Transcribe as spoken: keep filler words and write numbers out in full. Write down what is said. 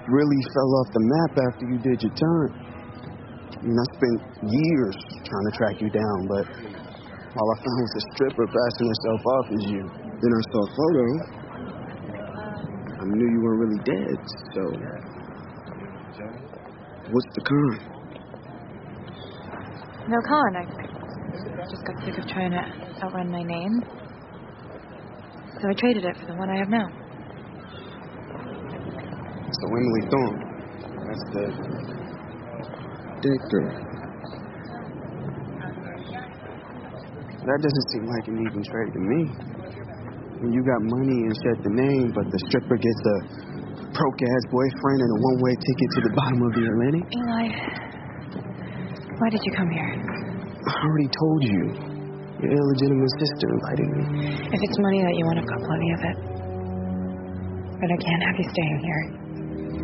really fell off the map after you did your time. I mean, I spent years trying to track you down, but all I found was a stripper passing herself off as you. Then I saw a photo. I knew you weren't really dead, so what's the con? No con. I just got sick of trying to outrun my name. So I traded it for the one I have now. So Emily Thorne, that's the dead girl. That doesn't seem like an even trade to me. When you got money and shed the name, but the stripper gets a broke-ass boyfriend and a one-way ticket to the bottom of the Atlantic. Eli, why did you come here? I already told you. Your illegitimate sister invited me. If it's money that you want, I've got plenty of it. But I can't have you staying here.